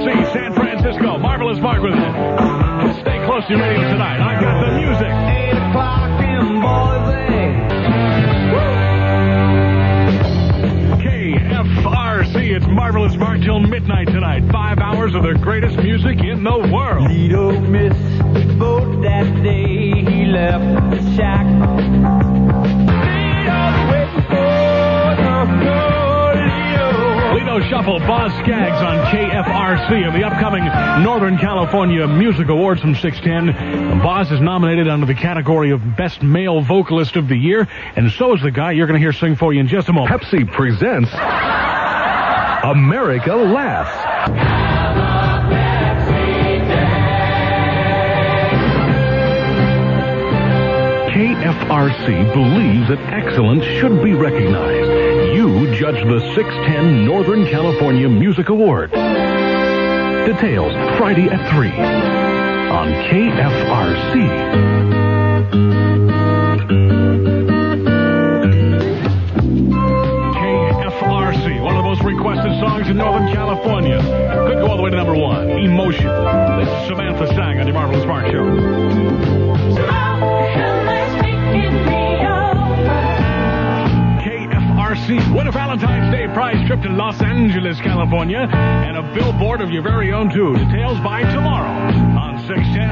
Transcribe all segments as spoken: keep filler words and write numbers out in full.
C, San Francisco. Marvelous Mark with it. Stay close to your radio tonight. I got the music. eight o'clock in Boise. K F R C, it's Marvelous Mark till midnight tonight. Five hours of the greatest music in the world. Lido missed the boat that day. He left the shack. Lido's waiting for the Lido. Lido Shuffle, Boz Skaggs on K F R C in the upcoming Northern California Music Awards from six ten. Boz is nominated under the category of Best Male Vocalist of the Year, and so is the guy you're going to hear sing for you in just a moment. Pepsi presents America Laughs. K F R C believes that excellence should be recognized. You judge the six ten Northern California Music Award. Details Friday at three on K F R C. K F R C, one of the most requested songs in Northern California. Could go all the way to number one, Emotion. This is Samantha Sang on your Marvelous Mark Show. K F R C, win a Valentine's Day prize trip to Los Angeles, California, and a billboard of your very own too. Details by tomorrow on six ten.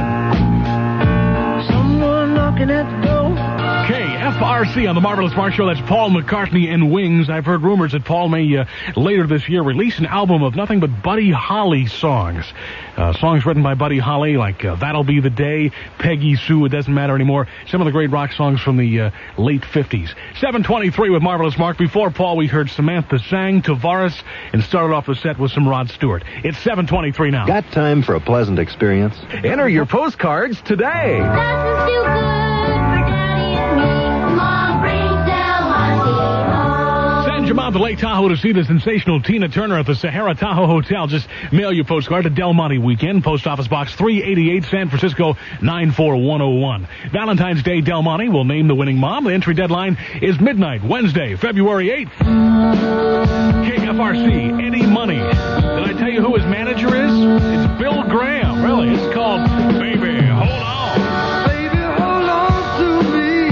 Someone knocking at the door. K F R C on the Marvelous Mark Show. That's Paul McCartney and Wings. I've heard rumors that Paul may uh, later this year release an album of nothing but Buddy Holly songs. Uh, songs written by Buddy Holly, like uh, That'll Be the Day, Peggy Sue, It Doesn't Matter Anymore. Some of the great rock songs from the uh, late fifties. seven twenty-three with Marvelous Mark. Before Paul, we heard Samantha Sang, Tavares, and started off the set with some Rod Stewart. It's seven twenty-three now. Got time for a pleasant experience? Enter your postcards today. Doesn't feel good for Daddy and me. Come on, bring Del Monte home. Send your mom to Lake Tahoe to see the sensational Tina Turner at the Sahara Tahoe Hotel. Just mail your postcard to Del Monte Weekend, Post Office Box three eighty-eight, San Francisco nine four one oh one. Valentine's Day, Del Monte will name the winning mom. The entry deadline is midnight, Wednesday, February eighth. K F R C, Eddie Money. Did I tell you who his manager is? It's Bill Graham. Really, it's called Baby, Hold On. Baby, hold on to me.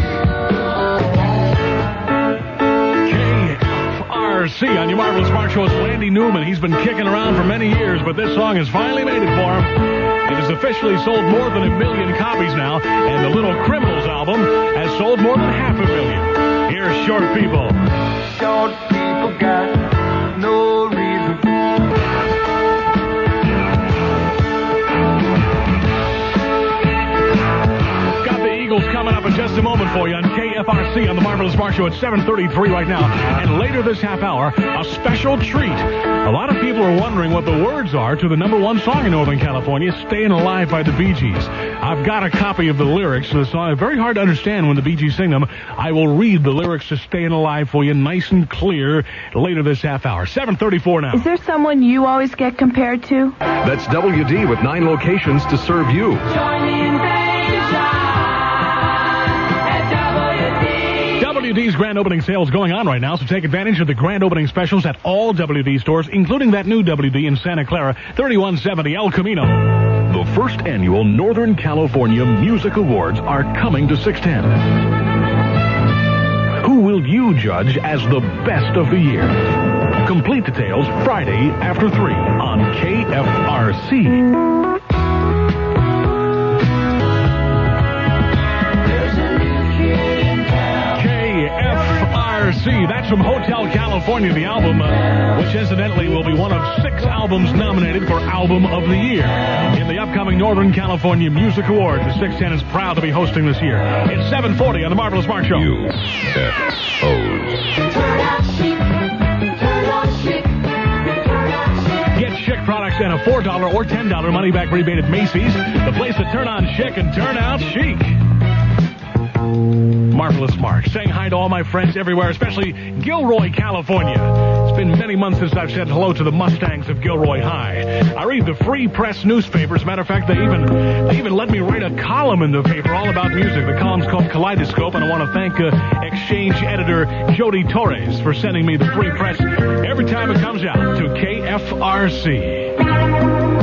K F R C on your Marvelous Mark Show. It's Randy Newman. He's been kicking around for many years, but this song has finally made it for him. It has officially sold more than a million copies now, and the Little Criminals album has sold more than half a million. Here's Short People. Short people got no reason. Got the Eagles coming up in just a moment for you on K F R C on the Marvelous Mark Show at seven thirty-three right now. And later this half hour, a special treat. A lot of people are wondering what the words are to the number one song in Northern California, Staying Alive by the Bee Gees. I've got a copy of the lyrics to the song. It's very hard to understand when the Bee Gees sing them. I will read the lyrics to Staying Alive for you nice and clear later this half hour. seven thirty-four now. Is there someone you always get compared to? That's W D with nine locations to serve you. Join the invasion at W D. W D's grand opening sale is going on right now, so take advantage of the grand opening specials at all W D stores, including that new W D in Santa Clara, thirty-one seventy El Camino. The first annual Northern California Music Awards are coming to six ten. Who will you judge as the best of the year? Complete details Friday after three on K F R C. C. That's from Hotel California, the album, uh, which incidentally will be one of six albums nominated for Album of the Year in the upcoming Northern California Music Awards. The six ten is proud to be hosting this year. It's seven forty on the Marvelous Mark Show. U F Os. Turn out chic. Turn on chic. Turn out chic. Get Chic products and a four dollar or ten dollar money-back rebate at Macy's, the place to turn on chic and turn out chic. Marvelous Mark, saying hi to all my friends everywhere, especially Gilroy, California. It's been many months since I've said hello to the Mustangs of Gilroy High. I read the Free Press newspaper. As a matter of fact, they even they even let me write a column in the paper all about music. The column's called Kaleidoscope, and I want to thank uh, Exchange editor Jody Torres for sending me the Free Press every time it comes out to K F R C.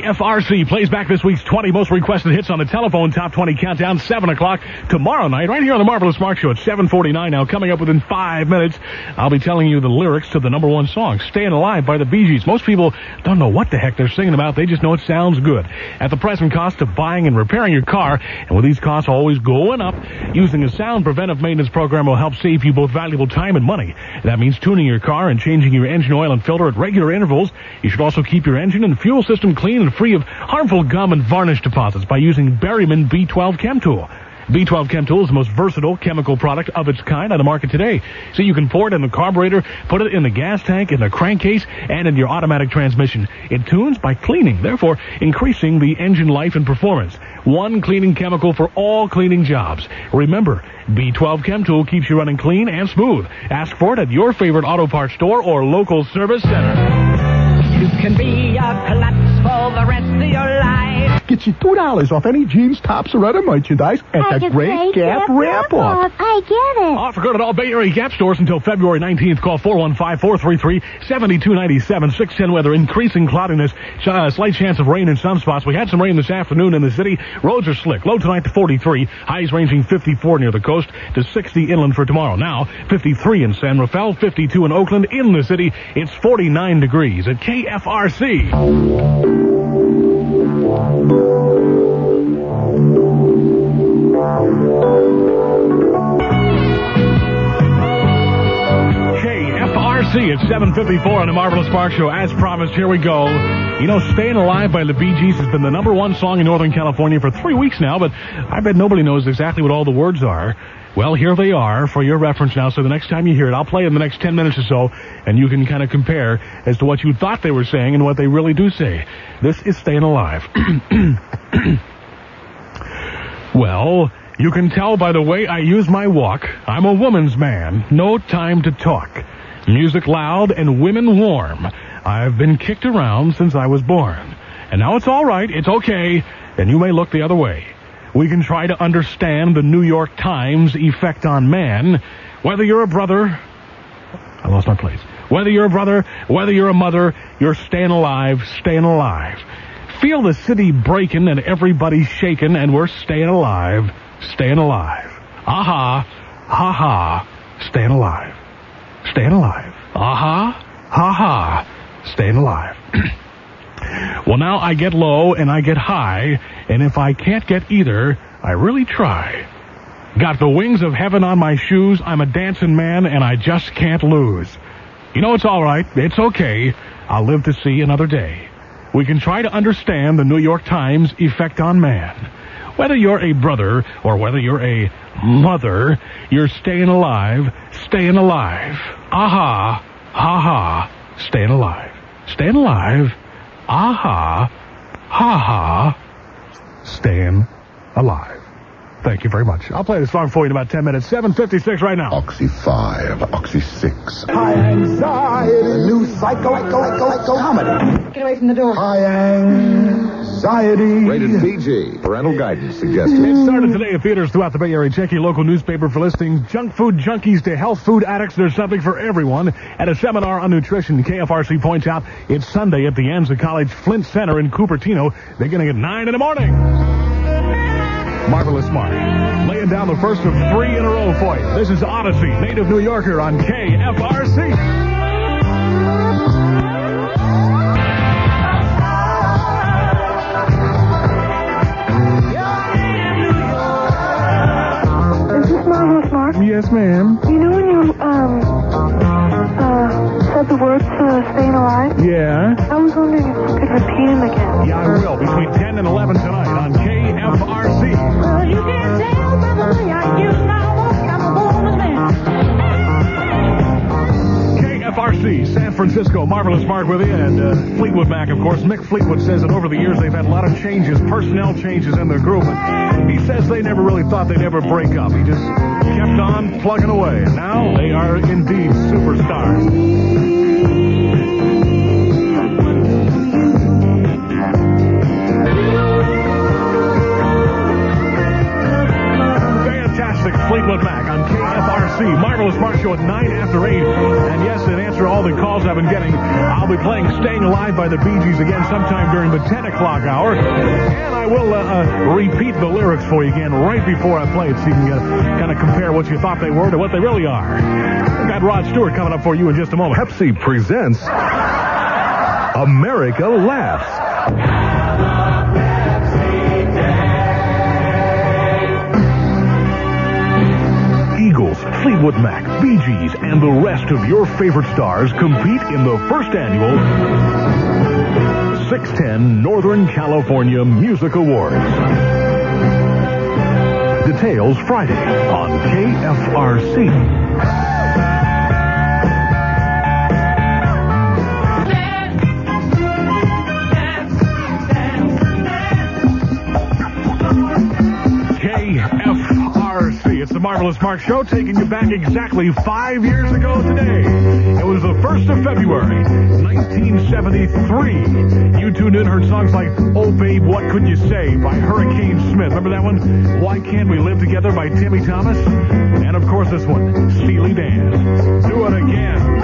F R C plays back this week's twenty most requested hits on the telephone top twenty countdown, seven o'clock tomorrow night, right here on the Marvelous Mark Show at seven forty-nine. Now, coming up within five minutes, I'll be telling you the lyrics to the number one song, Staying Alive by the Bee Gees. Most people don't know what the heck they're singing about. They just know it sounds good. At the present cost of buying and repairing your car, and with these costs always going up, using a sound preventive maintenance program will help save you both valuable time and money. That means tuning your car and changing your engine oil and filter at regular intervals. You should also keep your engine and fuel system clean and free of harmful gum and varnish deposits by using Berryman B twelve Chem Tool. B twelve Chem Tool is the most versatile chemical product of its kind on the market today. So you can pour it in the carburetor, put it in the gas tank, in the crankcase, and in your automatic transmission. It tunes by cleaning, therefore increasing the engine life and performance. One cleaning chemical for all cleaning jobs. Remember, B twelve Chem Tool keeps you running clean and smooth. Ask for it at your favorite auto parts store or local service center. You can be a klutz for the rest of your life. Get you two dollars off any jeans, tops, or other merchandise at I the get Great Gap Wrap-Off. I get it. Offer good at all Bay Area Gap stores until February nineteenth. Call four one five, four three three, seven two nine seven. six ten weather, increasing cloudiness, uh, slight chance of rain in some spots. We had some rain this afternoon in the city. Roads are slick. Low tonight to forty-three. Highs ranging fifty-four near the coast to sixty inland for tomorrow. Now, fifty-three in San Rafael, fifty-two in Oakland. In the city, it's forty-nine degrees at K F R C. K F R C at seven fifty-four on the Marvelous Mark Show. As promised, here we go. You know, Staying Alive by the Bee Gees has been the number one song in Northern California for three weeks now, but I bet nobody knows exactly what all the words are. Well, here they are for your reference now, so the next time you hear it, I'll play it in the next ten minutes or so, and you can kind of compare as to what you thought they were saying and what they really do say. This is Staying Alive. Well, you can tell by the way I use my walk, I'm a woman's man, no time to talk. Music loud and women warm. I've been kicked around since I was born. And now it's all right, it's okay, and you may look the other way. We can try to understand the New York Times effect on man. Whether you're a brother... I lost my place. Whether you're a brother, whether you're a mother, you're staying alive, staying alive. Feel the city breaking and everybody shaking, and we're staying alive, staying alive. Aha, ha ha, staying alive, staying alive. Aha, ha ha, staying alive. Well, now I get low and I get high, and if I can't get either, I really try. Got the wings of heaven on my shoes, I'm a dancing man, and I just can't lose. You know, it's all right, it's okay, I'll live to see another day. We can try to understand the New York Times effect on man. Whether you're a brother or whether you're a mother, you're staying alive, staying alive. Aha, ha ha, staying alive, staying alive. Aha, ha ha, staying alive. Thank you very much. I'll play the song for you in about ten minutes. seven fifty-six right now. Oxy five, Oxy six. High anxiety, new psycho, psycho, psycho comedy. Get away from the door. High anxiety. Rated P G. Parental guidance suggested. It started today at theaters throughout the Bay Area. Check your local newspaper for listings. Junk food junkies to health food addicts. There's something for everyone. At a seminar on nutrition, K F R C points out it's Sunday at the Anza College Flint Center in Cupertino. They're going to get nine in the morning. Marvelous Mark, laying down the first of three in a row for you. This is Odyssey, native New Yorker on K F R C. Is this Marvelous Mark? Yes, ma'am. You know when you, um, uh, said the words uh, staying alive? Yeah? I was wondering if you could repeat them again. Yeah, I will. Between ten and eleven tonight on K F R C. Well, you can tell by the way I use my walk, I'm a woman's man. K F R C, San Francisco, Marvelous Mark with you, and uh, Fleetwood Mac, of course. Mick Fleetwood says that over the years they've had a lot of changes, personnel changes in their group, and he says they never really thought they'd ever break up. He just kept on plugging away, and now they are indeed superstars. Fleetwood Mac on K F R C, Marvelous Smart Show at nine after eight. And yes, in answer to all the calls I've been getting, I'll be playing Staying Alive by the Bee Gees again sometime during the ten o'clock hour. And I will uh, uh, repeat the lyrics for you again right before I play it so you can uh, kind of compare what you thought they were to what they really are. I've got Rod Stewart coming up for you in just a moment. Pepsi presents America Laughs. Eagles, Fleetwood Mac, Bee Gees, and the rest of your favorite stars compete in the first annual six ten Northern California Music Awards. Details Friday on K F R C. It's the Marvelous Mark Show, taking you back exactly five years ago today. It was the first of February, nineteen seventy-three. You tuned in, heard songs like Oh Babe, What Could You Say by Hurricane Smith. Remember that one? Why Can't We Live Together by Timmy Thomas? And of course this one, Steely Dan. Do it again.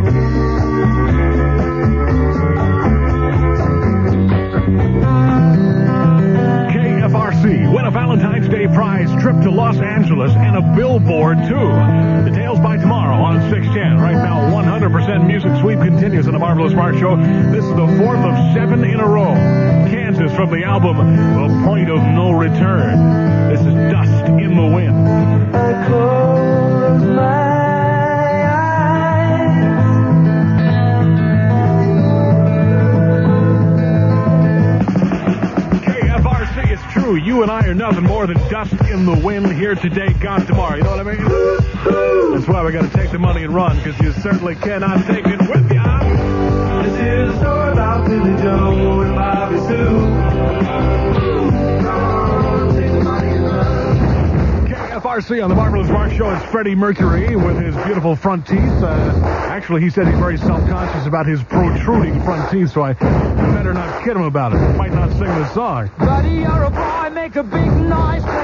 Win a Valentine's Day prize, trip to Los Angeles, and a billboard, too. Details by tomorrow on six ten. Right now, one hundred percent Music Sweep continues on the Marvelous Mark Show. This is the fourth of seven in a row. Kansas from the album The Point of No Return. This is Dust in the Wind. I close my You and I are nothing more than dust in the wind, here today, gone tomorrow. You know what I mean? That's why we got to take the money and run, because you certainly cannot take it with you. This is a story about Billy Joe and Bobby Sue. K F R C on the Marvelous Mark Show. It's Freddie Mercury with his beautiful front teeth. Uh, actually, he said he's very self-conscious about his protruding front teeth, so I better not kid him about it. Might not sing the song. Buddy, you're a boy, make a big noise.